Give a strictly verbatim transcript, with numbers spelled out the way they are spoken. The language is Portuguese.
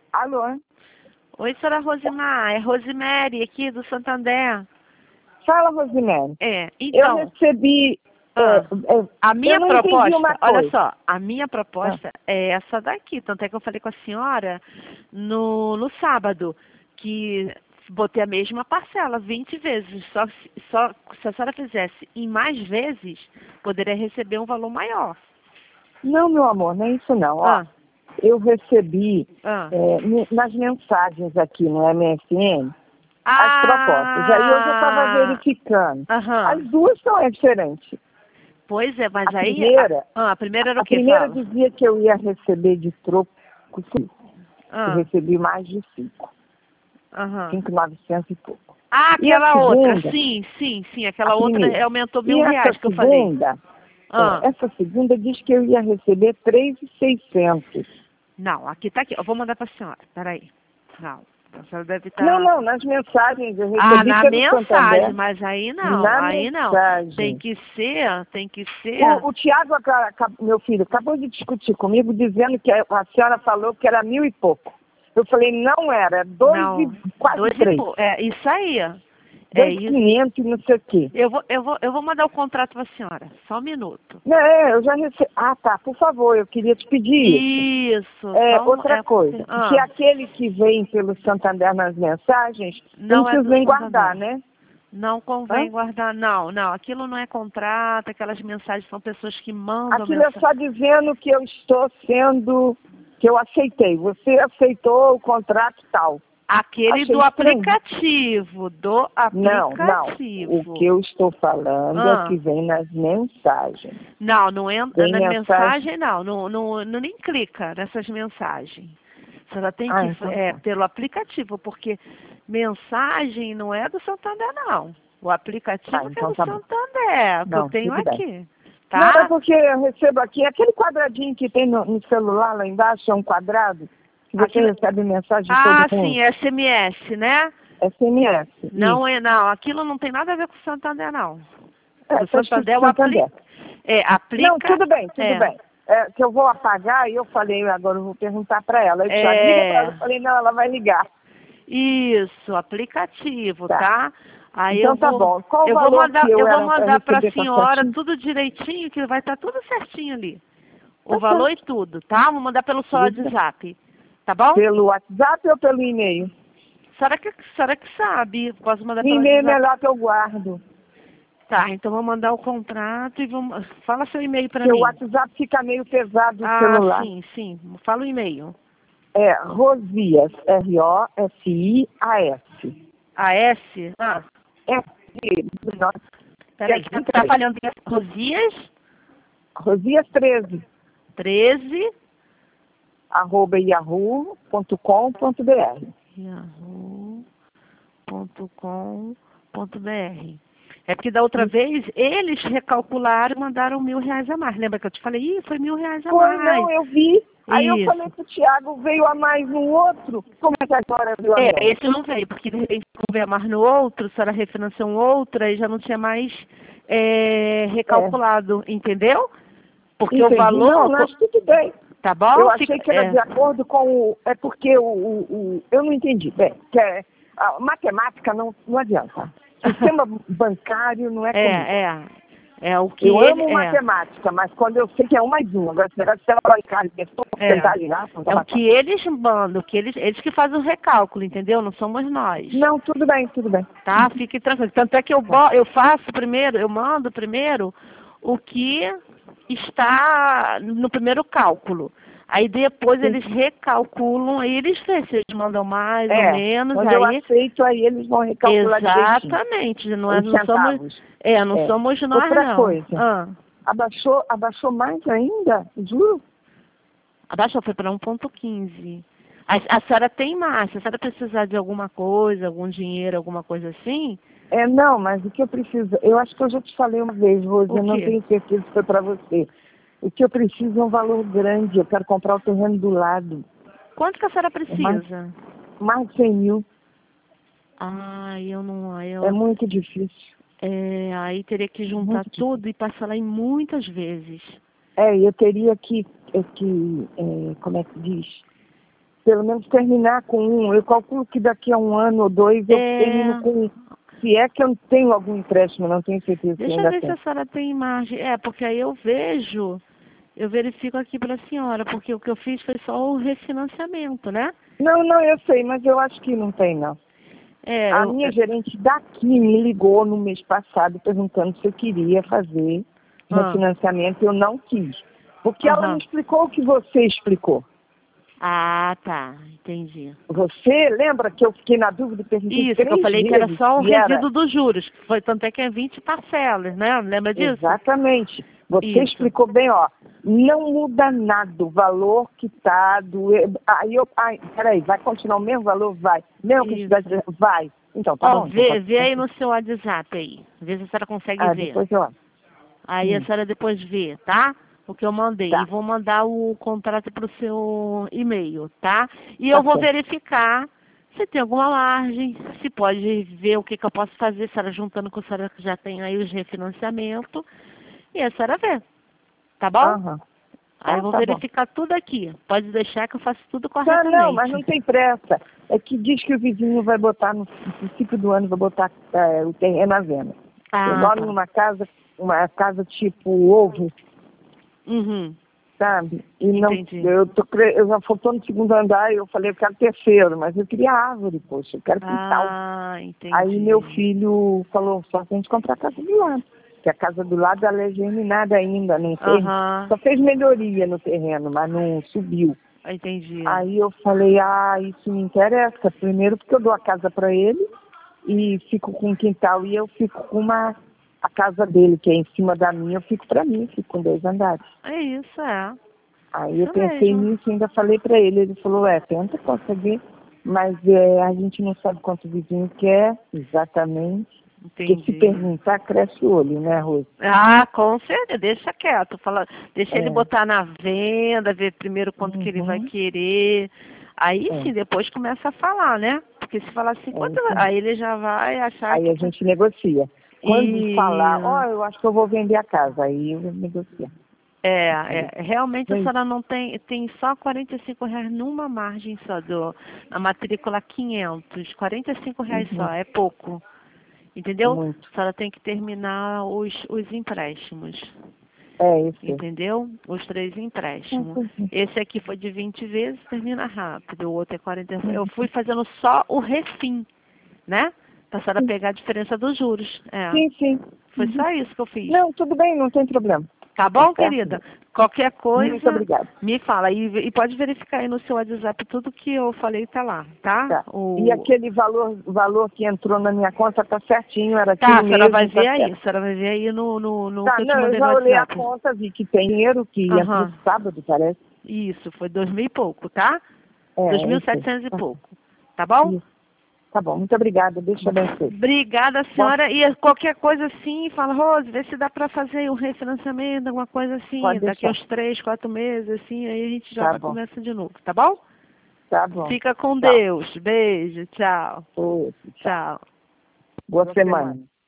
Alô? Oi, senhora Rosimar, é Rosemary aqui do Santander. Fala, Rosimere. É, então... Eu recebi... ah, é, é, a minha eu não entendi proposta, uma olha coisa. só, a minha proposta é essa daqui, tanto é que eu falei com a senhora no, no sábado, que botei a mesma parcela, vinte vezes, só, se- só se a senhora fizesse em mais vezes, poderia receber um valor maior. Não, meu amor, não é isso não. Ó, Ah, eu recebi ah. é, me- nas mensagens aqui no M S N as propostas. Aí hoje eu estava Ah, verificando. aham. As duas são diferentes. Pois é, mas A aí... primeira, ah, a primeira era a o quê? primeira Fala. dizia que eu ia receber de troco cinco. Eu Ah, recebi mais de cinco. aham. Cinco, novecentos e pouco. Ah, E a aquela outra, segunda, sim, sim, sim, a aquela outra primeira. aumentou E mil essa reais que eu falei. segunda, Ah, é, essa segunda diz que eu ia receber três mil e seiscentos. não, aqui tá aqui, eu vou mandar pra senhora, peraí. Não, a senhora deve Não, estar... não, nas mensagens eu Ah, recebi na pelo mensagem, Santander. mas aí não, Na aí não. Tem mensagem. que ser, tem que ser... O, o Tiago, aca- aca- meu filho, acabou de discutir comigo, dizendo que a a senhora falou que era mil e pouco. Eu falei, não era, dois Não, e quase dois e três. pouco, é isso aí. É Dois isso. quinhentos e não sei o quê. Eu vou, eu vou, eu vou mandar o contrato pra senhora, só um minuto. É, eu já recebi. Ah, tá, por favor, eu queria te pedir isso. Isso, É, só um, outra é, coisa, ah, que aquele que vem pelo Santander nas mensagens, eu não não é preciso do nem guardar, Santander. né? Não Hã? convém guardar, não, não. Aquilo não é contrato, aquelas mensagens são pessoas que mandam Aquilo é mensagem. só dizendo que eu estou sendo, que eu aceitei. Você aceitou o contrato tal. Aquele Achei do estranho. aplicativo, do Não, não. aplicativo. O que eu estou falando é Ah, que vem nas mensagens. não, não entra Vem na mensagem. mensagem, não. Não, não, não nem clica nessas mensagens. Você ela tem Ah, que então é, tá. pelo aplicativo, porque mensagem não é do Santander, não. O aplicativo Tá, que é então do tá bom. Santander, que eu Não, tenho tudo bem. aqui. Não, é Tá? porque eu recebo aqui, aquele quadradinho que tem no, no celular lá embaixo, é um quadrado, que você Aquilo... recebe mensagem de todo Ah, mundo. sim, S M S, né? S M S, Não isso. é, não. Aquilo não tem nada a ver com o Santander, não. É, Do tá escrito Santander, o Santander. aplica... É, Não, aplica... tudo bem, tudo É, bem. É, que eu vou apagar e eu falei, agora eu vou perguntar para ela. Eu Thiago, liga para ela. é... Eu falei, não, ela vai ligar. Isso, aplicativo, Tá. tá? Aí Então eu tá vou... bom. Qual o Eu vou valor mandar, que eu eu vou era para mandar para a receber, tá senhora certinho? tudo direitinho, que vai estar tudo certinho ali. O Tá valor e certo. tudo, tá? Vou mandar pelo seu Tudo bem. WhatsApp. Tá bom? Pelo WhatsApp ou pelo e-mail? Será que, será que sabe? Posso mandar pelo E-mail é WhatsApp? melhor que eu guardo. Tá, então vou mandar o contrato e vamos... Fala seu e-mail para Porque o mim. WhatsApp fica meio pesado no Ah, celular. sim, sim. Fala o e-mail. É Rosias, R O S I A S. A S? Ah, É de nós. peraí. Tá falhando em Rosias? Rosias treze, treze, arroba yahoo ponto com ponto br. yahoo ponto com ponto br. É porque da outra vez eles recalcularam e mandaram mil reais a mais. Lembra que eu te falei? Ih, foi mil reais a Foi, mais. não, eu vi. Aí eu Isso. falei pro Thiago, veio a mais no outro. Como é que agora veio a É, menos? esse não veio, porque de repente não veio mais no outro, se era refinanciou um outro, aí já não tinha mais é, recalculado, entendeu? Porque Entendi. o valor, Não, mas tudo bem. tá bom? Eu achei Fica, que era é, de acordo com o... É porque o... o, o eu não entendi. Bem, que é, a matemática não, não adianta. Sistema bancário não é comigo. é, é, é o que Eu ele amo é. matemática, mas quando eu sei que é um mais um, agora esse negócio de sistema bancário, que é só É. porcentagem lá, não tá É o bacana. que eles mandam, que eles, eles que fazem o recálculo, entendeu? Não somos nós. Não, tudo bem, tudo bem. Tá? Fique tranquilo. Tanto é que eu, bo- eu faço primeiro, eu mando primeiro o que está no primeiro cálculo. Aí depois Sim. eles recalculam, aí eles veem se eles mandam mais ou É, menos, quando eu aí... aceito, aí eles vão recalcular direitinho. Exatamente, não, é, Os não somos... centavos. É, não É. somos nós Outra não. coisa, Ah. abaixou, abaixou mais ainda, juro? Abaixou, foi para um ponto quinze. A, a senhora tem mais, se a senhora precisar de alguma coisa, algum dinheiro, alguma coisa assim, É, não, mas o que eu preciso, eu acho que eu já te falei uma vez, Rose, o eu não quê? tenho certeza se foi para você. O que eu preciso é um valor grande, eu quero comprar o terreno do lado. Quanto que a senhora É mais, precisa? mais de cem mil, Ah, eu não, eu, é muito difícil. é, aí teria que juntar Muito difícil. tudo e parcelar em muitas vezes. É, eu teria que, é, que é, como é que diz? pelo menos terminar com um. Eu calculo que daqui a um ano ou dois eu É... termino com um. Se é que eu tenho algum empréstimo, não tenho certeza se Deixa eu ainda ver tem. se a senhora tem margem. É, porque aí eu vejo, eu verifico aqui para a senhora, porque o que eu fiz foi só o refinanciamento, né? Não, não, eu sei, mas eu acho que não tem, não. É, A eu, minha gerente daqui me ligou no mês passado perguntando se eu queria fazer um ah, refinanciamento e eu não quis. Porque ela aham. me explicou o que você explicou. Ah, tá, entendi. Você lembra que eu fiquei na dúvida e perguntei Isso, que eu três falei que era vezes só o se era... resíduo dos juros, que foi tanto é que é vinte parcelas, né? Lembra disso? Exatamente. Você Isso. explicou bem, ó. Não muda nada o valor que está do... Aí eu... Ai, peraí, vai continuar o mesmo valor? Vai. Mesma Isso. quantidade? Vai. Então, tá Ó, bom. Então vê, pode... vê aí no seu WhatsApp aí. Vê se a senhora consegue Ah, ver. depois eu... Aí a Hum, senhora depois vê, tá? O que eu mandei. E tá. vou mandar o contrato para o seu e-mail, tá? E Tá eu vou certo. verificar se tem alguma margem, se pode ver o que, que eu posso fazer, se a senhora juntando com a senhora que já tem aí os refinanciamentos. E a senhora vê, tá bom? Aham. Aí Tá, eu vou tá bom. verificar tudo aqui. Pode deixar que eu faço tudo Tá, não, mas não corretamente. tem pressa. É que diz que o vizinho vai botar, no princípio do ano, vai botar é, o terreno à venda. Eu Ah, moro tá. numa casa, uma casa tipo ovo, Uhum. sabe? E não, Entendi. eu, tô, cre- eu já tô no segundo andar e eu falei, eu quero terceiro, mas eu queria árvore, poxa, eu quero quintal. Ah, Aí meu entendi. filho falou, só que a gente comprar a casa do lado. Que a casa do lado ela é germinada ainda, não fez, Aham, só fez melhoria no terreno, mas não subiu. entendi. Aí eu falei, ah, isso me interessa. Primeiro porque eu dou a casa para ele e fico com o quintal e eu fico com uma a casa dele, que é em cima da minha, eu fico para mim, fico com dois andares. É isso, é. Aí eu Isso pensei mesmo. nisso e ainda falei para ele, ele falou, é, tenta conseguir, mas é, a gente não sabe quanto o vizinho quer exatamente. Porque se Entendi. perguntar, cresce o olho, né, Rose? Ah, com certeza, deixa quieto. Fala, deixa ele É. botar na venda, ver primeiro quanto que ele vai Uhum. querer. Aí É, sim, depois começa a falar, né? Porque se falar assim, é quanto isso vai- mesmo. aí ele já vai achar Aí que a tá. gente negocia. Quando E falar, ó, eu acho que eu vou vender a casa, aí eu negocio. é, Eu falei, é, realmente a "Bem, senhora não tem, tem só quarenta e cinco reais numa margem só do, na matrícula quinhentos, quarenta e cinco reais uhum, só, é pouco. é Entendeu? muito. A senhora tem que terminar os, os empréstimos. É, eu sei. Entendeu? Os três É, empréstimos. pois é. Esse aqui foi de vinte vezes, termina rápido. O outro é quarenta. Eu Uhum, fui fazendo só o refim, né? Pra senhora sim, pegar a diferença dos juros. É. sim. sim. Foi Uhum. só isso que eu fiz. Não, tudo bem, não tem problema. Tá Tá bom, querida? certo? Qualquer Muito coisa, obrigada. me fala. E, e pode verificar aí no seu WhatsApp tudo que eu falei tá lá, tá? Tá. E O... aquele valor, valor que entrou na minha conta tá certinho, era Tá, aquilo a senhora vai mesmo, tá ver aí. certo. A senhora vai ver aí no, no, no Tá, que eu te não, eu mandei no já olhei a WhatsApp. conta, vi que tem dinheiro que entrou Aham. sábado, parece. Isso, foi dois mil e pouco, tá? Dois É, mil eu e sei. setecentos e Tá, pouco. Tá bom? isso. Tá bom, muito obrigada, Deus te Bom, abençoe. obrigada, Bom, senhora. E qualquer coisa assim, fala, Rose, vê se dá para fazer um refinanciamento, alguma coisa assim, pode daqui a deixar. uns três, quatro meses, assim, aí a gente já Tá vai bom, começar de novo, tá bom? tá bom. Fica com Tchau. Deus. Beijo, tchau. Outro, tchau. Tchau. Boa semana.